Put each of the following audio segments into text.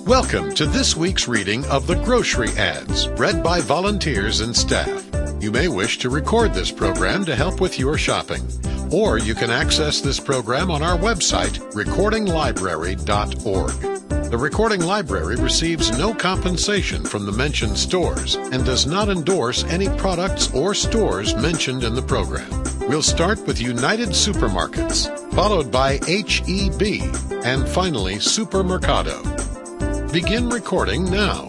Welcome to this week's reading of the Grocery Ads, read by volunteers and staff. You may wish to record this program to help with your shopping, or you can access this program on our website, recordinglibrary.org. The Recording Library receives no compensation from the mentioned stores and does not endorse any products or stores mentioned in the program. We'll start with United Supermarkets, followed by H-E-B, and finally Supermercado. Begin recording now.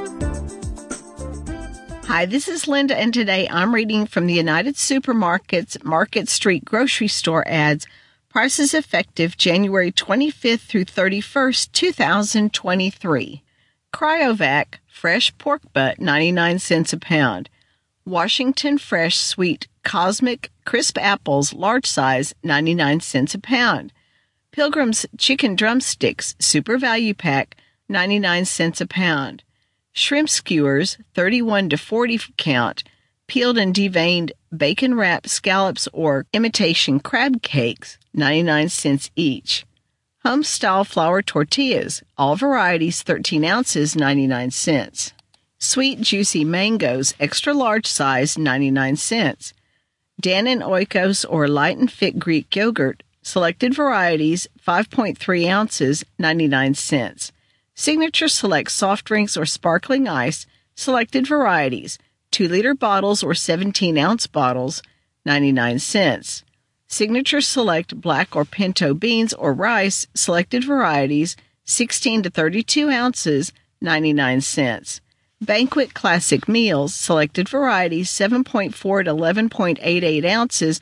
Hi, this is Linda, and today I'm reading from the United Supermarkets Market Street Grocery Store ads, prices effective January 25th through 31st, 2023. Cryovac fresh pork butt, 99 cents a pound. Washington Fresh Sweet Cosmic Crisp Apples, large size, 99 cents a pound. Pilgrim's Chicken Drumsticks Super Value Pack, 99 cents a pound. Shrimp skewers, 31 to 40 count, peeled and deveined bacon wrapped scallops or imitation crab cakes, 99 cents each. Home-style flour tortillas, all varieties, 13 ounces, 99 cents. Sweet juicy mangoes, extra large size, 99 cents. Dannon Oikos or light and fit Greek yogurt, selected varieties, 5.3 ounces, 99 cents. Signature Select soft drinks or sparkling ice, selected varieties, 2-liter bottles or 17-ounce bottles, 99 cents. Signature Select black or pinto beans or rice, selected varieties, 16 to 32 ounces, 99 cents. Banquet Classic Meals, selected varieties, 7.4 to 11.88 ounces,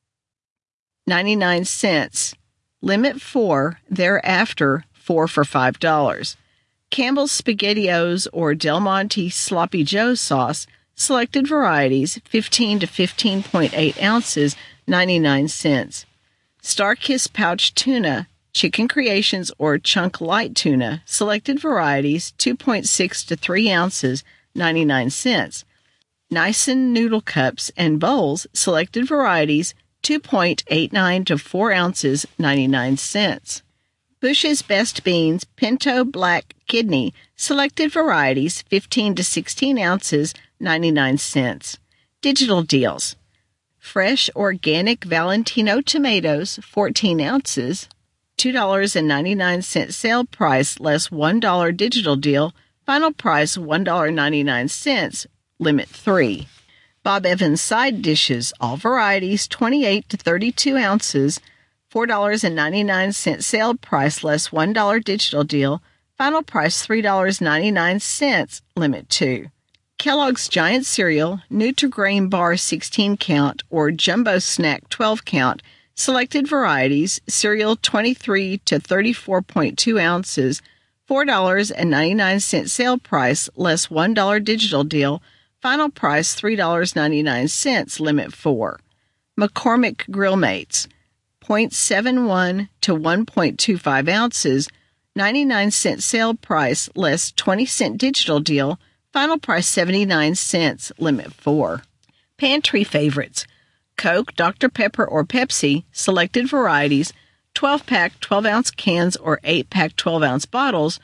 99 cents. Limit 4, thereafter 4 for $5. Campbell's SpaghettiOs or Del Monte Sloppy Joe sauce, selected varieties, 15 to 15.8 ounces, 99 cents. Starkist pouch tuna, Chicken Creations or Chunk Light tuna, selected varieties, 2.6 to 3 ounces, 99 cents. Nissen noodle cups and bowls, selected varieties, 2.89 to 4 ounces, 99 cents. Bush's Best Beans Pinto Black Kidney, selected varieties, 15 to 16 ounces, 99 cents. Digital deals. Fresh organic Valentino tomatoes, 14 ounces, $2.99 sale price less $1 digital deal, final price $1.99, limit 3. Bob Evans side dishes, all varieties, 28 to 32 ounces, $4.99 sale price less $1 digital deal, final price $3.99, limit 2. Kellogg's Giant Cereal, Nutri-Grain Bar 16 count or Jumbo Snack 12 count, selected varieties, cereal 23 to 34.2 ounces, $4.99 sale price less $1 digital deal, final price $3.99, limit 4. McCormick Grill Mates, 0.71 to 1.25 ounces, 99 cent sale price less 20 cent digital deal, final price 79 cents, limit 4. Pantry favorites. Coke, Dr. Pepper, or Pepsi, selected varieties, 12-pack 12-ounce cans or 8-pack 12-ounce bottles,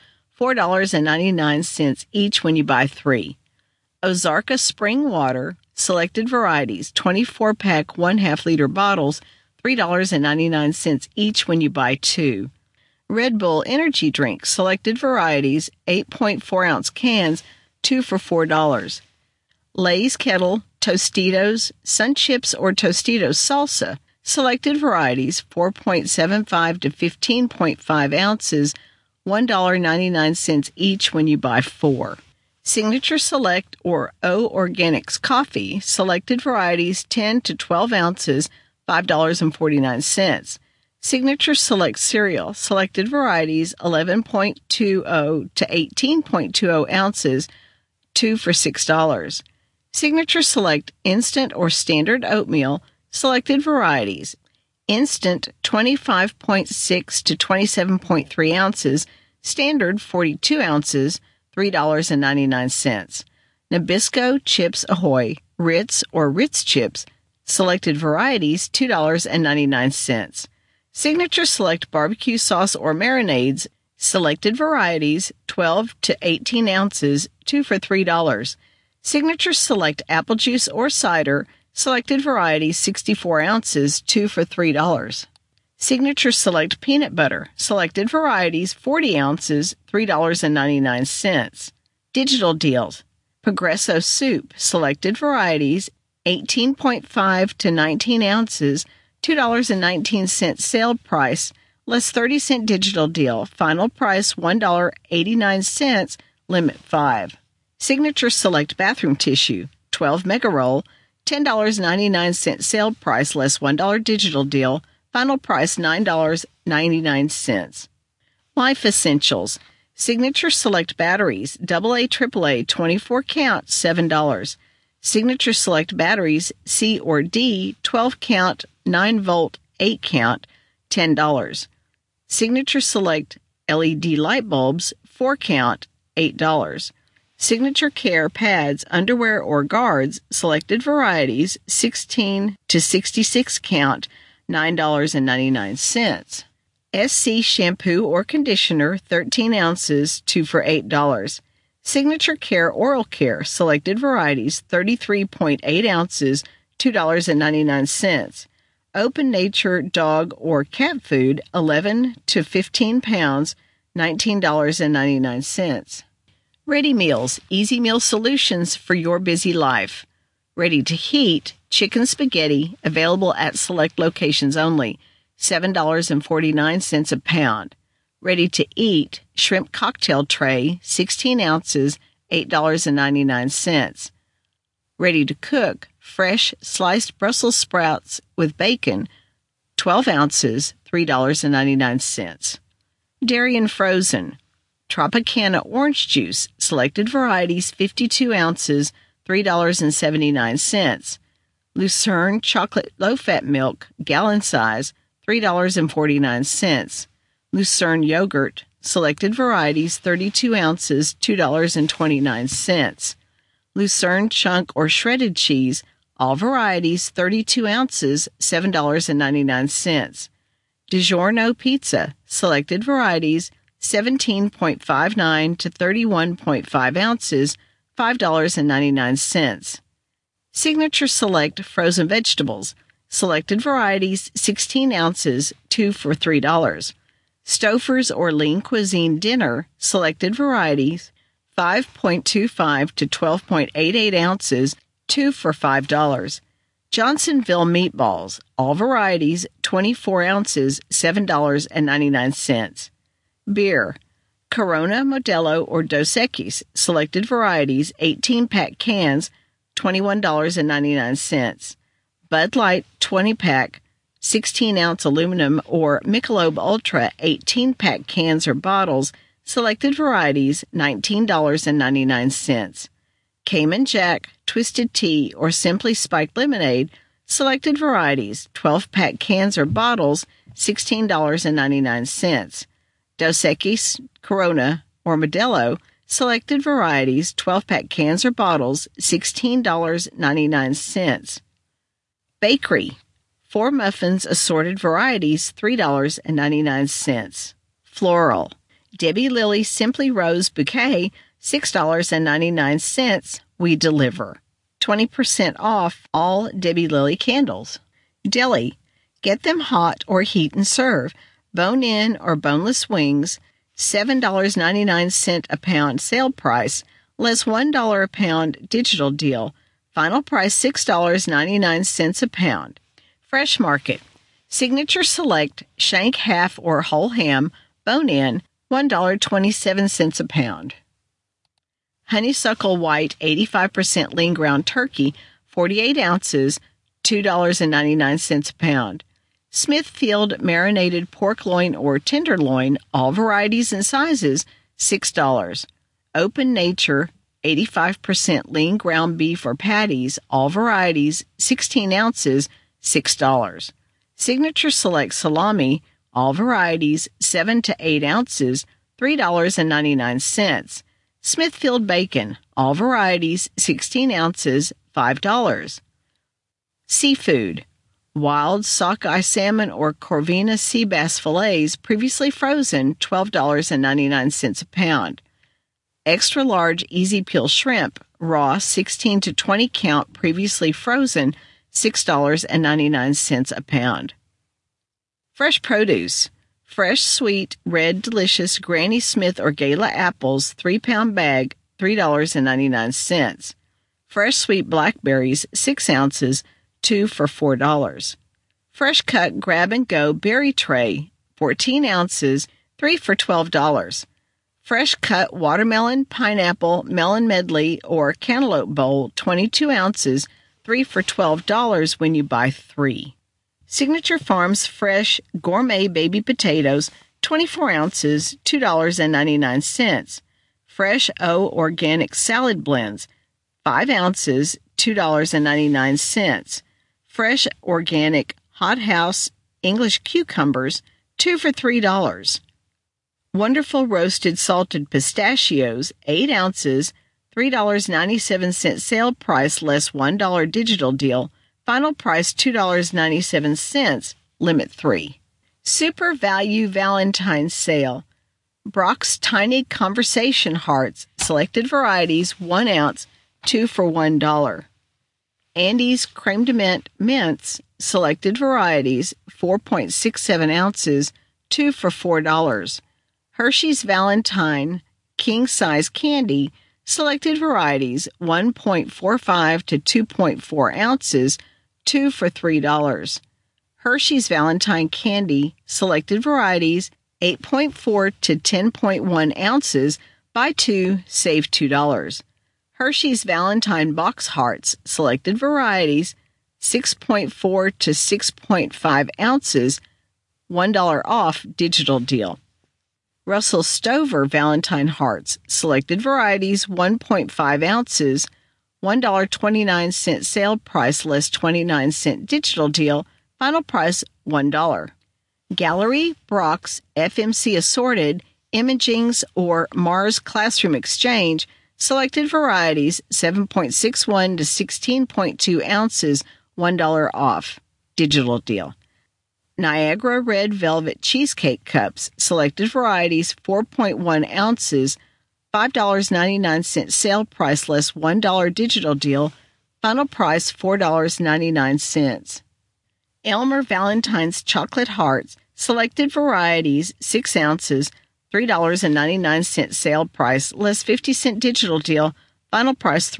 $4.99 each when you buy 3. Ozarka Spring Water, selected varieties, 24-pack 1/2 liter bottles, $3.99 each when you buy 2. Red Bull Energy Drink, selected varieties, 8.4-ounce cans, 2 for $4. Lay's Kettle, Tostitos, Sun Chips or Tostitos Salsa, selected varieties, 4.75 to 15.5 ounces, $1.99 each when you buy 4. Signature Select or O Organics Coffee, selected varieties, 10 to 12 ounces, $5.49. Signature Select Cereal, selected varieties, 11.20 to 18.20 ounces, 2 for $6. Signature Select Instant or Standard Oatmeal, selected varieties, Instant 25.6 to 27.3 ounces, Standard 42 ounces, $3.99. Nabisco Chips Ahoy, Ritz or Ritz Chips, selected varieties, $2.99. Signature Select Barbecue Sauce or Marinades, Selected varieties, 12 to 18 ounces, 2 for $3. Signature Select apple juice or cider, selected varieties, 64 ounces, 2 for $3. Signature Select peanut butter, selected varieties, 40 ounces, $3.99. Digital deals. Progresso soup, selected varieties, 18.5 to 19 ounces, $2.19 sale price, less 30-cent digital deal. Final price $1.89, limit 5. Signature Select bathroom tissue, 12 mega roll, $10.99 sale price, less $1 digital deal. Final price $9.99. Life Essentials. Signature Select batteries, AA, AAA, 24 count, $7. Signature Select batteries, C or D, 12 count, 9 volt, 8 count, $10. Signature Select LED light bulbs, 4 count, $8. Signature Care pads, underwear or guards, selected varieties, 16 to 66 count, $9.99. SC shampoo or conditioner, 13 ounces, 2 for $8. Signature Care oral care, selected varieties, 33.8 ounces, $2.99. Open Nature dog or cat food, 11 to 15 pounds, $19.99. Ready Meals, easy meal solutions for your busy life. Ready to heat, chicken spaghetti, available at select locations only, $7.49 a pound. Ready to eat, shrimp cocktail tray, 16 ounces, $8.99. Ready to cook, fresh sliced Brussels sprouts with bacon, 12 ounces, $3.99. Dairy and frozen. Tropicana orange juice, selected varieties, 52 ounces, $3.79. Lucerne chocolate low-fat milk, gallon size, $3.49. Lucerne yogurt, selected varieties, 32 ounces, $2.29. Lucerne chunk or shredded cheese, all varieties, 32 ounces, $7.99. DiGiorno pizza, selected varieties, 17.59 to 31.5 ounces, $5.99. Signature Select frozen vegetables, selected varieties, 16 ounces, 2 for $3. Stouffer's or Lean Cuisine dinner, selected varieties, 5.25 to 12.88 ounces, 2 for $5. Johnsonville meatballs, all varieties, 24 ounces, $7.99. Beer. Corona, Modelo, or Dos Equis, selected varieties, 18-pack cans, $21.99. Bud Light 20-pack, 16-ounce aluminum or Michelob Ultra 18-pack cans or bottles, selected varieties, $19.99. Cayman Jack, Twisted Tea, or Simply Spiked Lemonade, selected varieties, 12-pack cans or bottles, $16.99. Dos Equis, Corona, or Modelo, selected varieties, 12-pack cans or bottles, $16.99. Bakery. 4 muffins, assorted varieties, $3.99. Floral. Debbie Lily Simply Rose Bouquet, $6.99. We deliver. 20% off all Debbie Lily candles. Deli. Get them hot or heat and serve. Bone-in or boneless wings, $7.99 a pound sale price, less $1 a pound digital deal. Final price $6.99 a pound. Fresh Market. Signature Select shank half or whole ham, bone-in, $1.27 a pound. Honeysuckle White 85% lean ground turkey, 48 ounces, $2.99 a pound. Smithfield marinated pork loin or tenderloin, all varieties and sizes, $6. Open Nature 85% lean ground beef or patties, all varieties, 16 ounces, $6. Signature Select salami, all varieties, 7 to 8 ounces, $3.99. Smithfield bacon, all varieties, 16 ounces, $5. Seafood. Wild sockeye salmon or Corvina sea bass fillets, previously frozen, $12.99 a pound. Extra large easy peel shrimp, raw 16 to 20 count, previously frozen, $6.99 a pound. Fresh produce. Fresh, sweet, red, delicious Granny Smith or Gala apples, 3-pound bag, $3.99. Fresh sweet blackberries, 6 ounces, 2 for $4. Fresh cut grab-and-go berry tray, 14 ounces, 3 for $12. Fresh cut watermelon, pineapple, melon medley, or cantaloupe bowl, 22 ounces, 3 for $12 when you buy 3. Signature Farms fresh gourmet baby potatoes, 24 ounces, $2.99. Fresh O organic salad blends, 5 ounces, $2.99. Fresh organic hothouse English cucumbers, 2 for $3. Wonderful roasted salted pistachios, 8 ounces, $3.97 sale price less $1 digital deal. Final price $2.97, limit 3. Super Value Valentine's Sale. Brock's Tiny Conversation Hearts, selected varieties, 1 ounce, 2 for $1. Andy's Creme de Mint Mints, selected varieties, 4.67 ounces, 2 for $4. Hershey's Valentine King Size Candy, selected varieties, 1.45 to 2.4 ounces, 2 for $3. Hershey's Valentine Candy, selected varieties, 8.4 to 10.1 ounces, buy 2, save $2. Hershey's Valentine Box Hearts, selected varieties, 6.4 to 6.5 ounces, $1 off digital deal. Russell Stover Valentine Hearts, selected varieties, 1.5 ounces, $1.29 sale price less 29-cent digital deal, final price $1. Gallery, Brock's, FMC Assorted, Imagings, or Mars Classroom Exchange, selected varieties, 7.61 to 16.2 ounces, $1 off digital deal. Niagara Red Velvet Cheesecake Cups, selected varieties, 4.1 ounces, $5.99 sale price less $1 digital deal, final price $4.99. Elmer Valentine's Chocolate Hearts, selected varieties, 6 ounces, $3.99 sale price less 50-cent digital deal, final price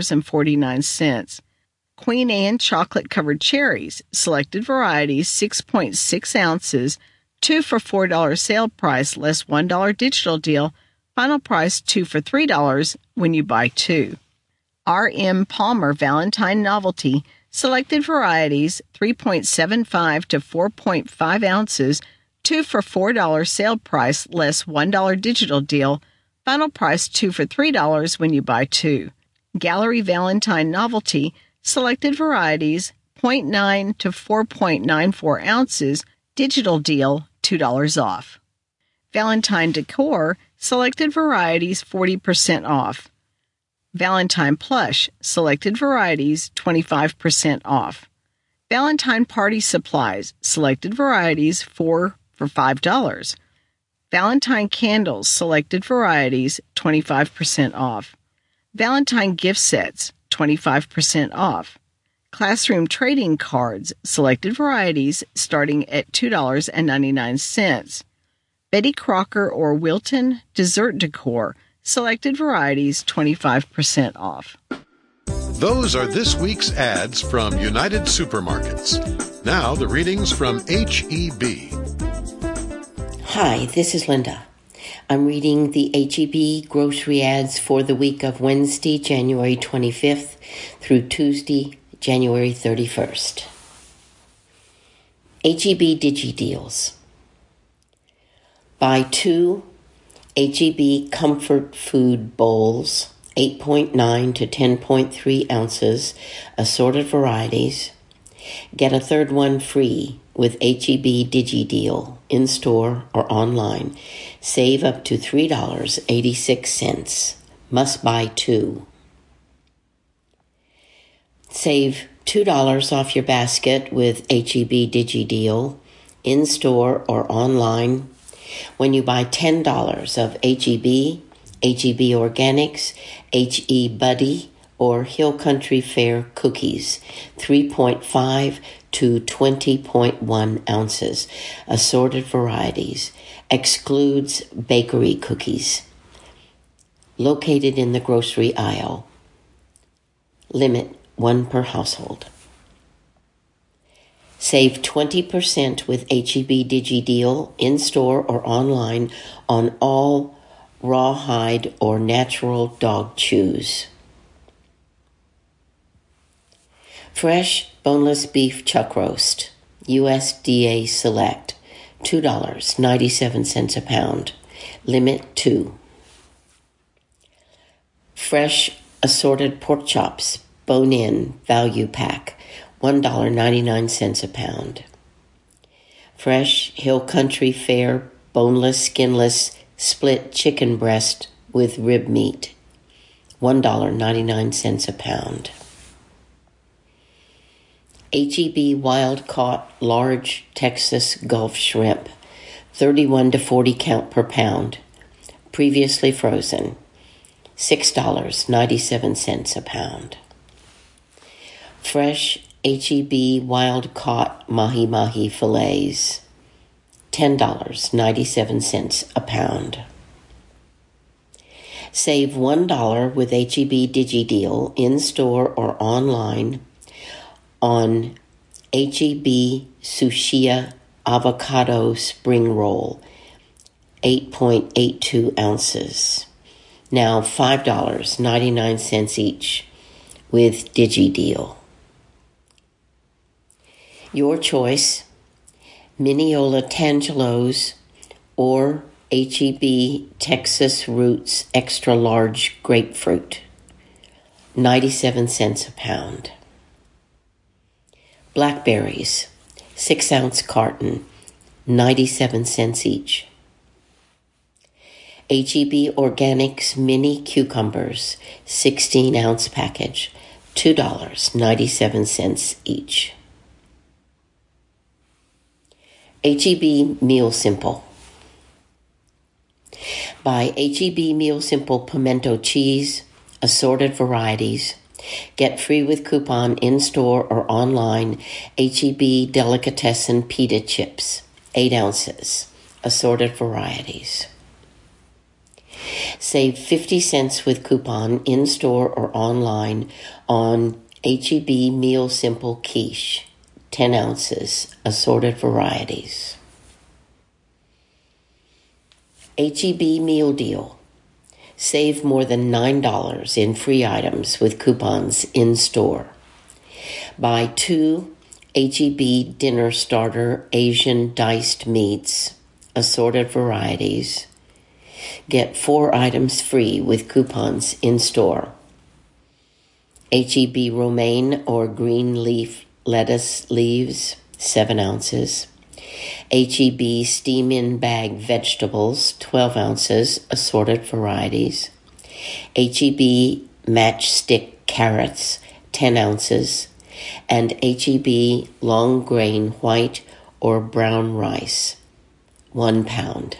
$3.49. Queen Anne Chocolate Covered Cherries, selected varieties, 6.6 ounces, 2 for $4 sale price less $1 digital deal, final price $2 for $3 when you buy 2. R.M. Palmer Valentine Novelty, selected varieties, 3.75 to 4.5 ounces, 2 for $4 sale price less $1 digital deal, final price $2 for $3 when you buy 2. Gallery Valentine Novelty, selected varieties, 0.9 to 4.94 ounces, digital deal, $2 off. Valentine Decor, selected varieties, 40% off. Valentine Plush, selected varieties, 25% off. Valentine Party Supplies, selected varieties, 4 for $5. Valentine Candles, selected varieties, 25% off. Valentine Gift Sets, 25% off. Classroom Trading Cards, selected varieties, starting at $2.99. Betty Crocker or Wilton Dessert Decor, selected varieties, 25% off. Those are this week's ads from United Supermarkets. Now the readings from H-E-B. Hi, this is Linda. I'm reading the H-E-B grocery ads for the week of Wednesday, January 25th through Tuesday, January 31st. H-E-B Digi Deals. Buy 2 H-E-B Comfort Food Bowls, 8.9 to 10.3 ounces, assorted varieties. Get a third one free with H-E-B Digi Deal, in-store or online. Save up to $3.86. Must buy 2. Save $2 off your basket with H-E-B DigiDeal in-store or online when you buy $10 of H-E-B, H-E-B Organics, H-E Buddy, or Hill Country Fair cookies, 3.5 to 20.1 ounces, assorted varieties, excludes bakery cookies. Located in the grocery aisle. Limit 1 per household. Save 20% with H-E-B DigiDeal in-store or online on all rawhide or natural dog chews. Fresh boneless beef chuck roast, USDA Select, $2.97 a pound. Limit 2. Fresh assorted pork chops, bone-in value pack, $1.99 a pound. Fresh Hill Country Fair boneless, skinless, split chicken breast with rib meat, $1.99 a pound. H-E-B wild caught large Texas Gulf shrimp, 31 to 40 count per pound, previously frozen, $6.97 a pound. Fresh H-E-B wild caught mahi-mahi fillets, $10.97 a pound. Save $1 with H-E-B DigiDeal in-store or online on H-E-B Sushia avocado spring roll, 8.82 ounces. Now $5.99 each with DigiDeal. Your choice, Mineola Tangelos or H-E-B Texas Roots Extra Large Grapefruit, 97 cents a pound. Blackberries, 6-ounce carton, 97 cents each. H-E-B Organics Mini Cucumbers, 16-ounce package, $2.97 each. H-E-B Meal Simple. Buy H-E-B Meal Simple pimento cheese, assorted varieties. Get free with coupon in-store or online H-E-B Delicatessen pita chips, 8 ounces, assorted varieties. Save 50 cents with coupon in-store or online on H-E-B Meal Simple quiche, 10 ounces, assorted varieties. H-E-B Meal Deal. Save more than $9 in free items with coupons in-store. Buy 2 H-E-B Dinner Starter Asian Diced Meats, assorted varieties. Get 4 items free with coupons in-store. H-E-B romaine or green leaf lettuce leaves, 7 ounces. H-E-B steam-in bag vegetables, 12 ounces, assorted varieties. H-E-B matchstick carrots, 10 ounces. And H-E-B long grain white or brown rice, 1 pound.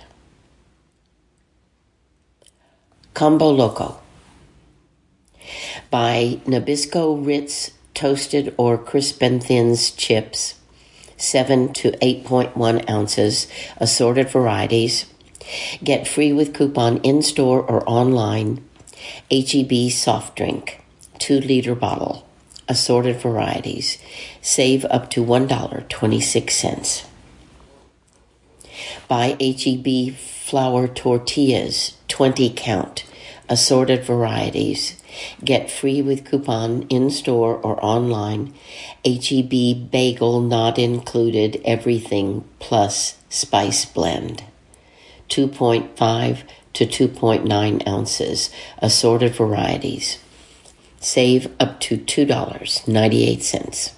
Combo Loco. Buy Nabisco Ritz toasted or crisp and thins chips, 7 to 8.1 ounces, assorted varieties. Get free with coupon in-store or online. H-E-B soft drink, 2-liter bottle, assorted varieties. Save up to $1.26. Buy H-E-B flour tortillas, 20 count, assorted varieties. Get free with coupon in-store or online. H-E-B bagel not included everything plus spice blend, 2.5 to 2.9 ounces, assorted varieties. Save up to $2.98.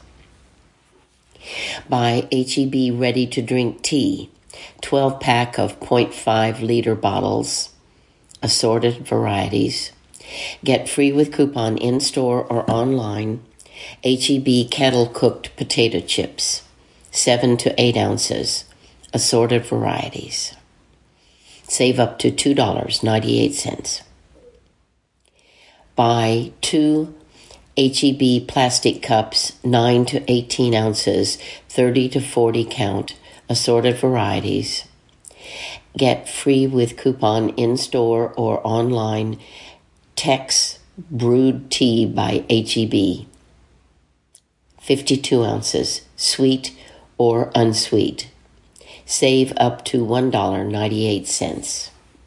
Buy H-E-B ready-to-drink tea, 12-pack of 0.5-liter bottles, assorted varieties. Get free with coupon in-store or online. H-E-B kettle cooked potato chips, 7 to 8 ounces, assorted varieties. Save up to $2.98. Buy 2 H-E-B plastic cups, 9 to 18 ounces, 30 to 40 count, assorted varieties. Get free with coupon in-store or online, Tex Brewed Tea by H-E-B. 52 ounces, sweet or unsweet. Save up to $1.98.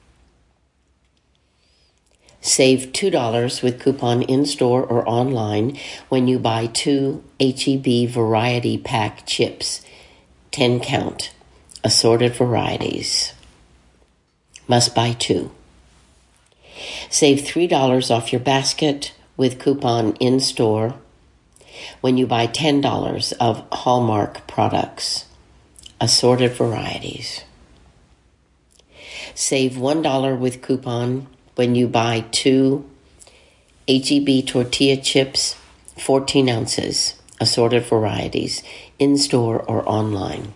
Save $2 with coupon in-store or online when you buy 2 H-E-B Variety Pack chips, 10 count, assorted varieties. Must buy 2. Save $3 off your basket with coupon in-store when you buy $10 of Hallmark products, assorted varieties. Save $1 with coupon when you buy 2 H-E-B tortilla chips, 14 ounces, assorted varieties, in-store or online.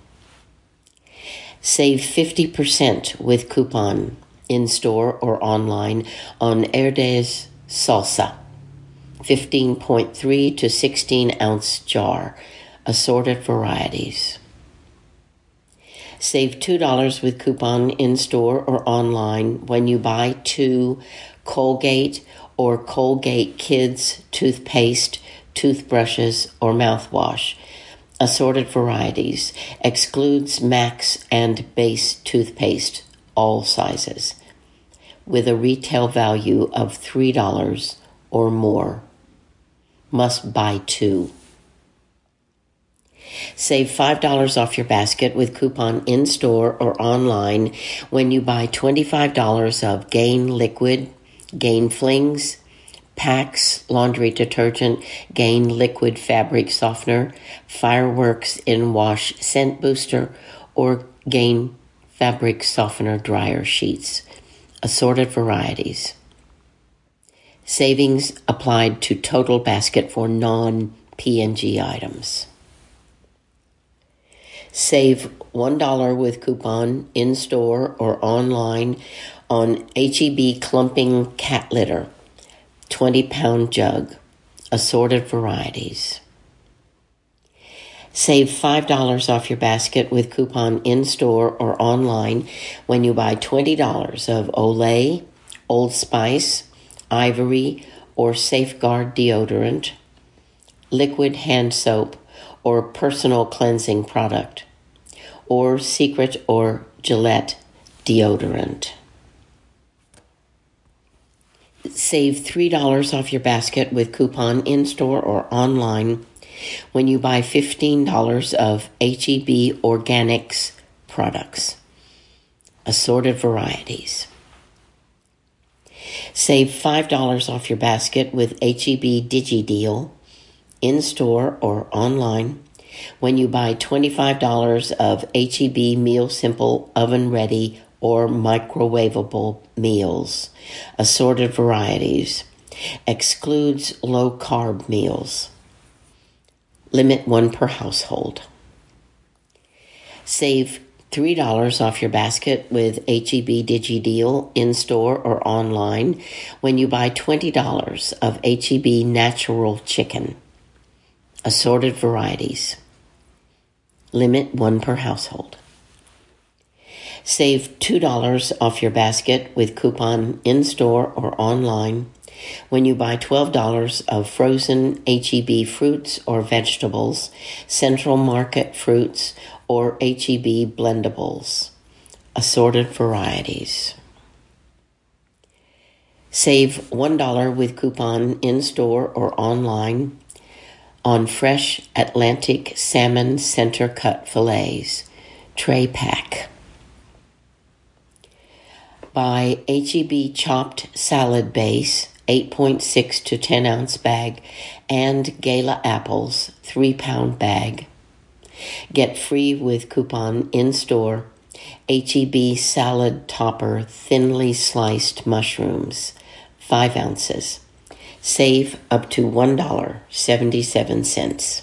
Save 50% with coupon in-store or online on Herdez salsa, 15.3 to 16 ounce jar, assorted varieties. Save $2 with coupon in-store or online when you buy 2 Colgate or Colgate Kids toothpaste, toothbrushes, or mouthwash, assorted varieties, excludes Max and Base toothpaste, all sizes, with a retail value of $3 or more. Must buy 2. Save $5 off your basket with coupon in-store or online when you buy $25 of Gain Liquid, Gain Flings, Pax Laundry Detergent, Gain Liquid Fabric Softener, Fireworks In-Wash Scent Booster, or Gain Fabric Softener Dryer Sheets, assorted varieties. Savings applied to total basket for non-P&G items. Save $1 with coupon in-store or online on H-E-B Clumping Cat Litter, 20-pound jug, assorted varieties. Save $5 off your basket with coupon in-store or online when you buy $20 of Olay, Old Spice, Ivory, or Safeguard deodorant, liquid hand soap, or personal cleansing product, or Secret or Gillette deodorant. Save $3 off your basket with coupon in-store or online when you buy $15 of H-E-B Organics products, assorted varieties. Save $5 off your basket with H-E-B DigiDeal in-store or online when you buy $25 of H-E-B Meal Simple oven-ready or microwavable meals, assorted varieties, excludes low-carb meals. Limit 1 per household. Save $3 off your basket with H-E-B DigiDeal in-store or online when you buy $20 of H-E-B Natural Chicken, assorted varieties. Limit 1 per household. Save $2 off your basket with coupon in-store or online when you buy $12 of frozen H-E-B fruits or vegetables, Central Market fruits, or H-E-B blendables, assorted varieties. Save $1 with coupon in-store or online on fresh Atlantic salmon center cut fillets, tray pack. Buy H-E-B chopped salad base, 8.6 to 10 ounce bag, and Gala apples, 3-pound bag. Get free with coupon in-store H-E-B salad topper thinly sliced mushrooms, 5 ounces, Save up to $1.77.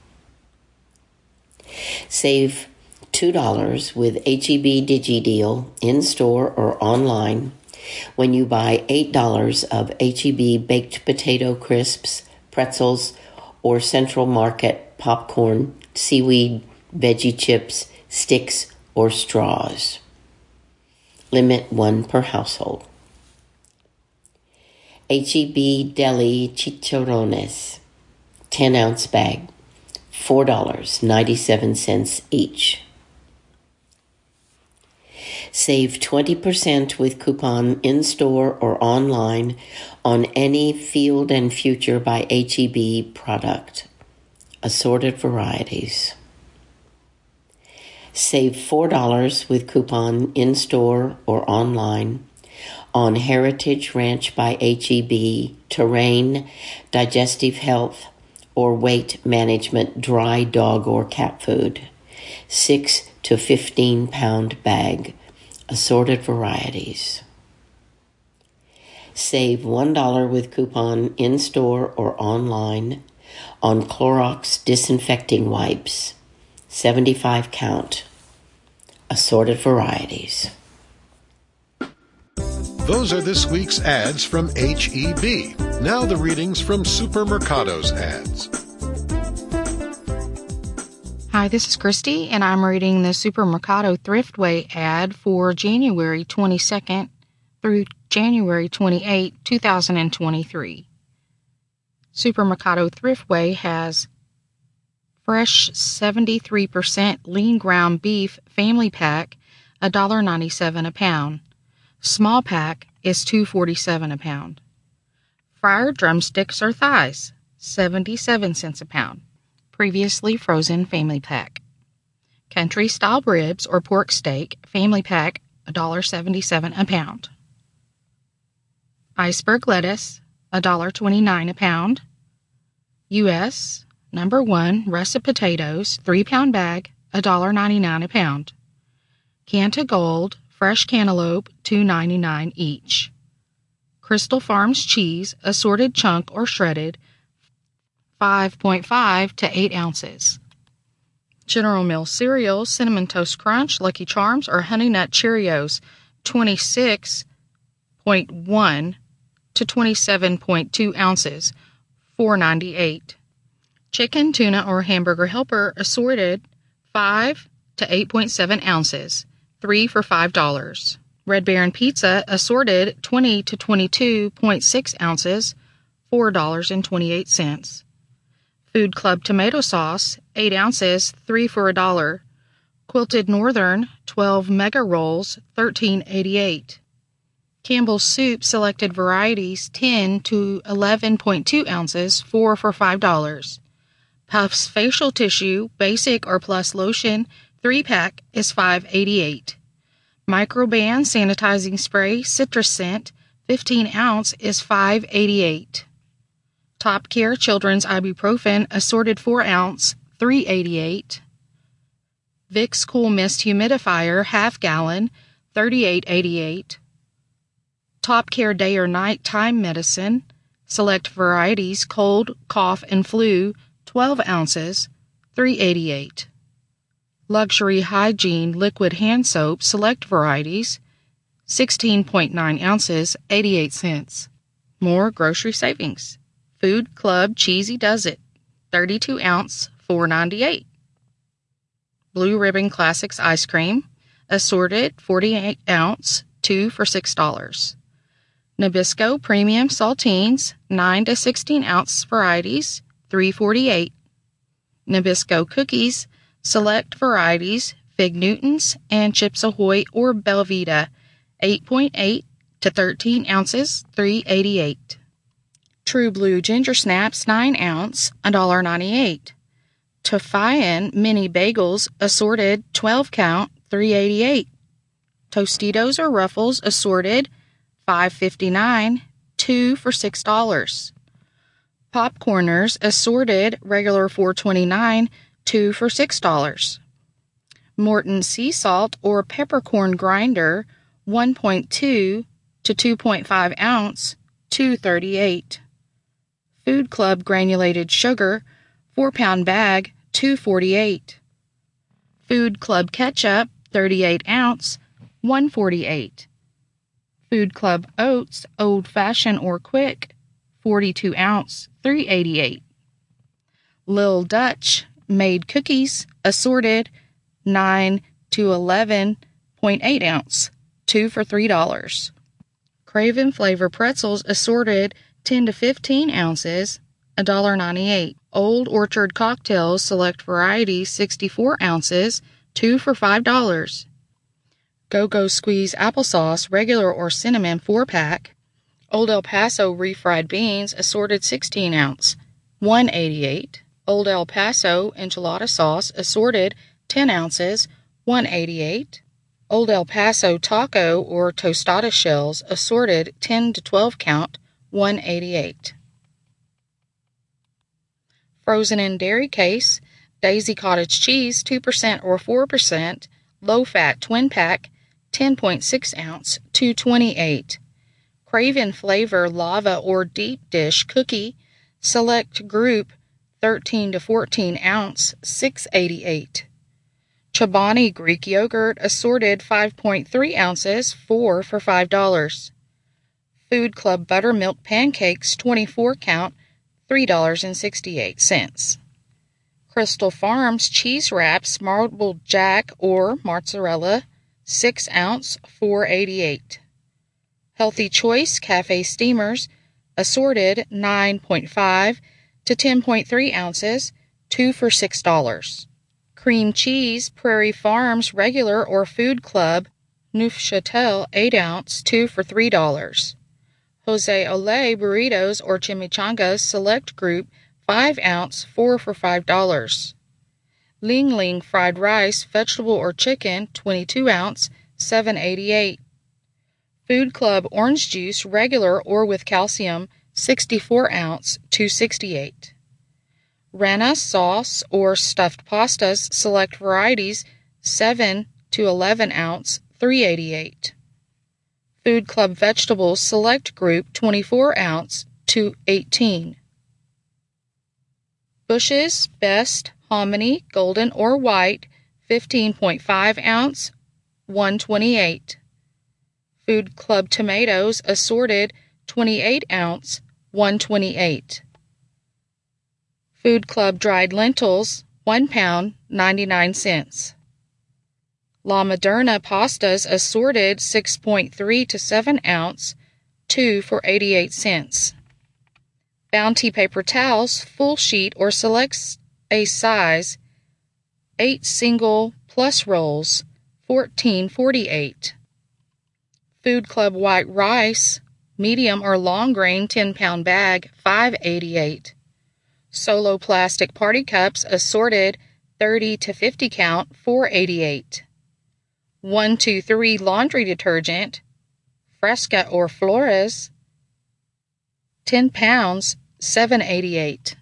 Save $2 with H-E-B DigiDeal in-store or online when you buy $8 of H-E-B baked potato crisps, pretzels, or Central Market popcorn, seaweed, veggie chips, sticks, or straws. Limit 1 per household. H-E-B Deli Chicharrones, 10-ounce bag, $4.97 each. Save 20% with coupon in-store or online on any Field and Future by H-E-B product. Assorted varieties. Save $4 with coupon in-store or online on Heritage Ranch by H-E-B, Terrain, Digestive Health, or Weight Management dry dog or cat food. 6 to 15 pound bag. Assorted varieties. Save $1 with coupon in-store or online on Clorox disinfecting wipes. 75 count. Assorted varieties. Those are this week's ads from H-E-B. Now the readings from Supermercado's ads. Hi, this is Christy, and I'm reading the Supermercado Thriftway ad for January 22nd through January 28, 2023. Supermercado Thriftway has fresh 73% lean ground beef family pack, $1.97 a pound. Small pack is $2.47 a pound. Fryer drumsticks or thighs, 77 cents a pound. Previously frozen family pack. Country style ribs or pork steak family pack, $1.77 a pound. Iceberg lettuce, $1.29 a pound. U.S. number 1 russet potatoes, 3-pound bag, $1.99 a pound. Canta Gold fresh cantaloupe, $2.99 each. Crystal Farms cheese, assorted chunk or shredded, 5.5 to 8 ounces. General Mills cereals, Cinnamon Toast Crunch, Lucky Charms, or Honey Nut Cheerios, 26.1 to 27.2 ounces, $4.98. Chicken, tuna, or hamburger helper, assorted, 5 to 8.7 ounces, 3 for $5. Red Baron pizza, assorted, 20 to 22.6 ounces, $4.28. Food Club tomato sauce, 8 ounces, 3 for $1. Quilted Northern, 12 mega rolls, $13.88. Campbell's Soup selected varieties, 10 to 11.2 ounces, 4 for $5. Puffs facial tissue, basic or plus lotion, 3-pack is $5.88. Microban sanitizing spray, citrus scent, 15 ounce is $5.88. Top Care Children's Ibuprofen, assorted 4 ounce, $3.88. Vicks Cool Mist Humidifier, half gallon, $38.88. Top Care Day or Night Time Medicine, select varieties, cold, cough, and flu, 12 ounces, $3.88. Luxury Hygiene Liquid Hand Soap, select varieties, 16.9 ounces, 88 cents. More grocery savings. Food Club Cheesy Does It, 32 ounce, $4.98. Blue Ribbon Classics Ice Cream, assorted, 48 ounce, 2 for $6. Nabisco Premium Saltines, 9 to 16 ounce varieties, $3.48. Nabisco Cookies, select varieties, Fig Newtons and Chips Ahoy or Belvita, 8.8 to 13 ounces, $3.88. True Blue Ginger Snaps, 9 ounce, $1.98. Tofian Mini Bagels, assorted, 12 count, $3.88. Tostitos or Ruffles, assorted, $5.59, 2 for $6. Popcorners, assorted, regular $4.29, 2 for $6. Morton Sea Salt or Peppercorn Grinder, 1.2 to 2.5 ounce, $2.38. Food Club granulated sugar, 4-pound bag, $2.48. Food Club ketchup, 38 ounce, $1.48. Food Club oats, old-fashioned or quick, 42 ounce, $3.88. Lil Dutch made cookies, assorted, 9 to 11.8 ounce, 2 for $3. Craven Flavor pretzels, assorted, 10 to 15 ounces, $1.98. Old Orchard cocktails, select variety, 64 ounces, 2 for $5. Go-Go Squeeze applesauce, regular or cinnamon, 4-pack. Old El Paso refried beans, assorted, 16 ounce, $1.88. Old El Paso enchilada sauce, assorted, 10 ounces, $1.88. Old El Paso taco or tostada shells, assorted, 10 to 12 count, $1.88. Frozen in dairy case, Daisy cottage cheese, 2% or 4%, low-fat twin pack, 10.6 ounce, $2.28. Craven Flavor lava or deep dish cookie, select group, 13 to 14 ounce, $6.88. Chobani Greek yogurt, assorted, 5.3 ounces, 4 for $5. Food Club buttermilk pancakes, 24 count, $3.68. Crystal Farms cheese wraps, marble jack or mozzarella, 6 ounce, $4.88. Healthy Choice cafe steamers, assorted, 9.5 to 10.3 ounces, 2 for $6. Cream cheese, Prairie Farms regular or Food Club, Neufchâtel, 8 ounce, 2 for $3. Jose Ole burritos or chimichangas, select group, 5 ounce, 4 for $5. Ling Ling fried rice, vegetable or chicken, 22 ounce, $7.88. Food Club orange juice, regular or with calcium, 64 ounce, $2.68. Rana sauce or stuffed pastas, select varieties, 7 to 11 ounce, $3.88. Food Club vegetables, select group, 24 ounce, $2.18. Bush's Best Hominy, golden or white, 15.5 ounce, $1.28. Food Club tomatoes, assorted, 28 ounce, $1.28. Food Club dried lentils, 1 pound, 99 cents. La Moderna pastas, assorted, 6.3 to 7 ounce, 2 for 88 cents. Bounty paper towels, full sheet or select a size, 8 single plus rolls, $14.48. Food Club white rice, medium or long grain, 10-pound bag, $5.88. Solo plastic party cups, assorted, 30 to 50 count, $4.88. 1-2-3 laundry detergent, Fresca or Flores, 10 pounds, $7.88.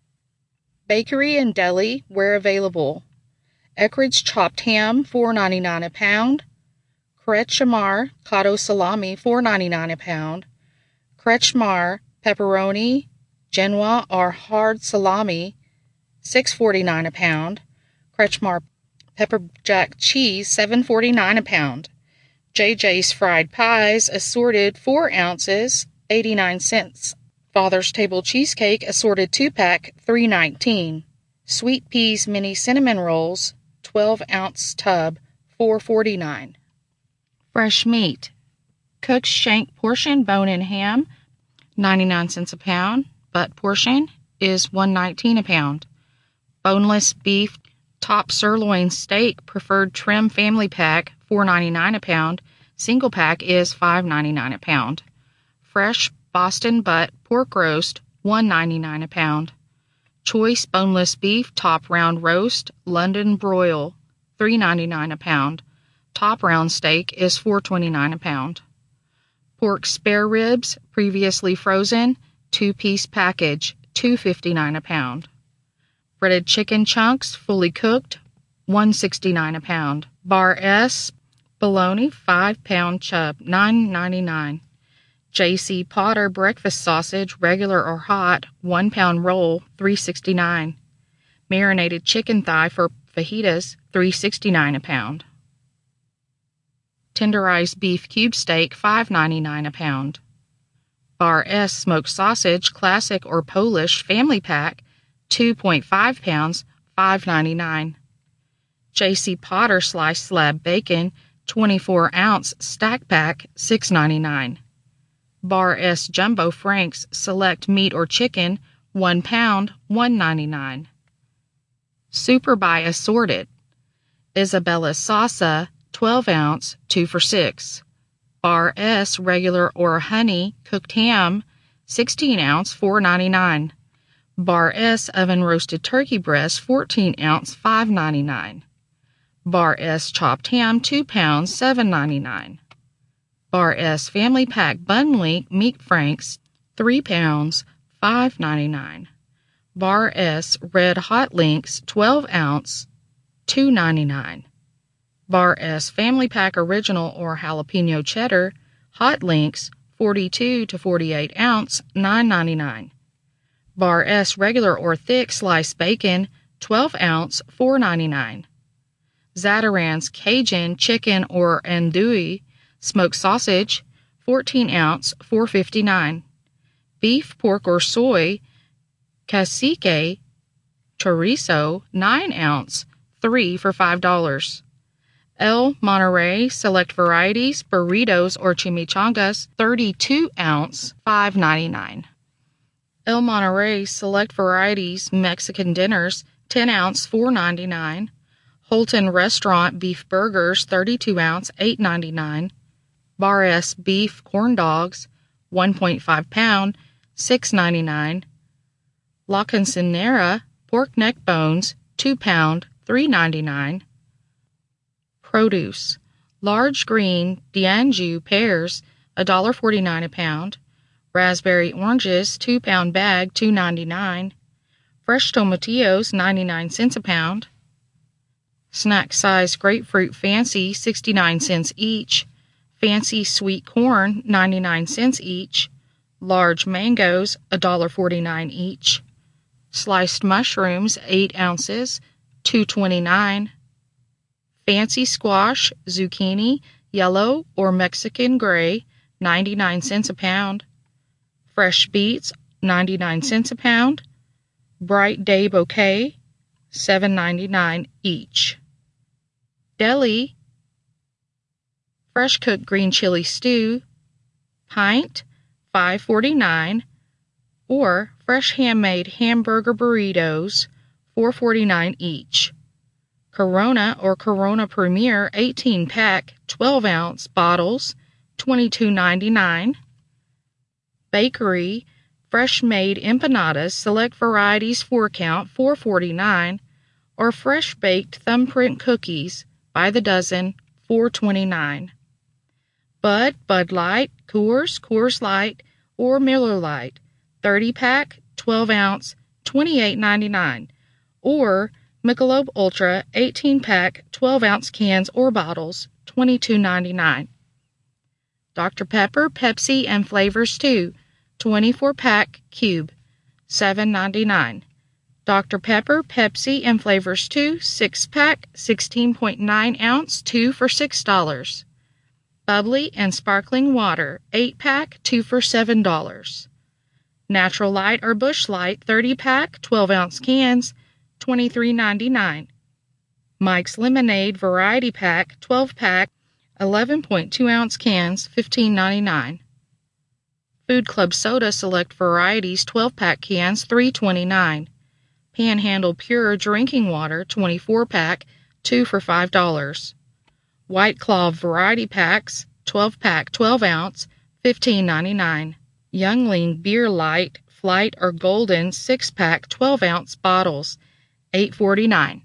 Bakery and deli, where available. Eckrich chopped ham, $4.99 a pound. Kretschmar cotto salami, $4.99 a pound. Kretschmar pepperoni, Genoa or hard salami, $6.49 a pound. Kretschmar pepper jack cheese, $7.49 a pound. JJ's fried pies, assorted, 4 ounces, 89 cents. Father's Table cheesecake, assorted 2-pack, $3.19. Sweet peas mini cinnamon rolls, 12-ounce tub, $4.49. Fresh meat. Cook's shank portion bone-in ham, 99 cents a pound. Butt portion is $1.19 a pound. Boneless beef top sirloin steak preferred trim family pack, $4.99 a pound. Single pack is $5.99 a pound. Fresh Boston butt pork roast, $1.99 a pound. Choice boneless beef top round roast London broil, $3.99 a pound. Top round steak is $4.29 a pound. Pork spare ribs, previously frozen, 2-piece package, $2.59 a pound. Breaded chicken chunks, fully cooked, $1.69 a pound. Bar S bologna, 5-pound chub, $9.99. J.C. Potter breakfast sausage, regular or hot, 1 pound roll, $3.69. Marinated chicken thigh for fajitas, $3.69 a pound. Tenderized beef cube steak, $5.99 a pound. Bar S smoked sausage, classic or Polish, family pack, 2.5 pounds, $5.99. J.C. Potter sliced slab bacon, 24-ounce stack pack, $6.99. Bar S Jumbo Franks select meat or chicken, 1 pound, $1.99. Super Buy assorted. Isabella's salsa, 12-ounce, 2 for $6. Bar S regular or honey cooked ham, 16-ounce, $4.99. Bar S oven roasted turkey breast, 14-ounce, $5.99. Bar S chopped ham, 2 pounds, $7.99. Bar S family pack bun link meat franks, 3 pounds, $5.99. Bar S red hot links, 12-ounce, $2.99. Bar S family pack original or jalapeno cheddar hot links, 42 to 48 ounce, $9.99. Bar S regular or thick sliced bacon, 12-ounce, $4.99. Zatarain's Cajun chicken or andouille smoked sausage, 14-ounce, $4.59. Beef, pork, or soy cacique chorizo, 9-ounce, 3 for $5. El Monterey select varieties, burritos, or chimichangas, 32-ounce, $5.99. El Monterey select varieties, Mexican dinners, 10-ounce, $4.99. Holton Restaurant beef burgers, 32-ounce, $8.99. Bar S beef corn dogs, 1.5 pound, $6.99. La Cancinera pork neck bones, 2 pound, $3.99. Produce. Large green D'Anjou pears, $1.49 a pound. Raspberry oranges, 2 pound bag, $2.99. Fresh tomatillos, 99 cents a pound. Snack size grapefruit fancy, 69 cents each. Fancy sweet corn, 99 cents each. Large mangoes, $1.49 each. Sliced mushrooms, 8 ounces, $2.29. Fancy squash, zucchini, yellow or Mexican gray, 99 cents a pound. Fresh beets, 99 cents a pound. Bright Day bouquet, $7.99 each. Deli, fresh cooked green chili stew, pint, $5.49, or fresh handmade hamburger burritos, $4.49 each. Corona or Corona Premier 18-pack 12-ounce bottles, $22.99. Bakery, fresh-made empanadas, select varieties 4-count, $4.49, or fresh-baked thumbprint cookies by the dozen, $4.29. Bud Light, Coors Light, or Miller Lite, 30-pack, 12-ounce, $28.99, or Michelob Ultra 18-pack 12-ounce cans or bottles, $22.99. Dr. Pepper, Pepsi, and Flavors 2, 24-pack cube, $7.99. Dr. Pepper, Pepsi, and Flavors 2, 6-pack, 16.9 ounce, 2 for $6. Bubbly and sparkling water, 8-pack, 2 for $7. Natural Light or Busch Light, 30-pack, 12-ounce cans, $23.99. Mike's Lemonade Variety Pack, 12-pack, 11.2-ounce cans, $15.99. Food Club Soda Select Varieties, 12-pack cans, $3.29. Panhandle Pure Drinking Water, 24-pack, 2 for $5. White Claw Variety Packs, 12-pack, 12-ounce, $15.99. Youngling Beer Light, Flight, or Golden 6-pack, 12-ounce bottles, $8.49.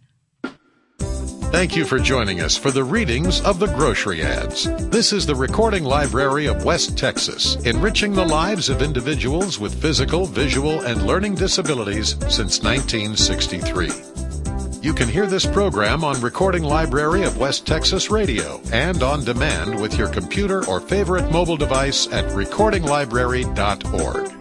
Thank you for joining us for the readings of the grocery ads. This is the Recording Library of West Texas, enriching the lives of individuals with physical, visual, and learning disabilities since 1963. You can hear this program on Recording Library of West Texas Radio and on demand with your computer or favorite mobile device at recordinglibrary.org.